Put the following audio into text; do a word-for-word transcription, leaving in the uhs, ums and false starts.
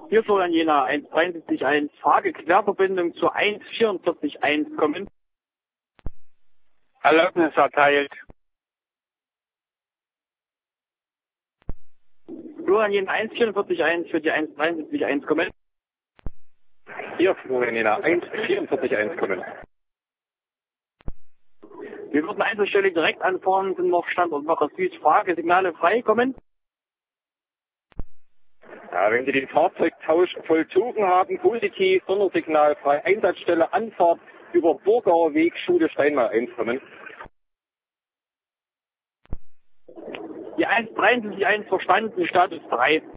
Hier Florian Jena, eins dreiundsiebzig eins, Frage Querverbindung zur eins vierundvierzig eins kommen. Erlaubnis erteilt. Florian Jena, eins vierundvierzig eins für die eins dreiundsiebzig eins kommen. Hier Florian Jena, eins vierundvierzig eins kommen. Wir würden Einzelstelle direkt anfahren, sind noch Standort Wacher Süd, Frage Signale frei kommen. Ja, wenn Sie den Fahrzeugtausch vollzogen haben, positiv, Sondersignal frei, Einsatzstelle Anfahrt über Burgauer Weg, Schule Steinmal eins kommen. Die eins dreiundsiebzig eins verstanden, Status drei.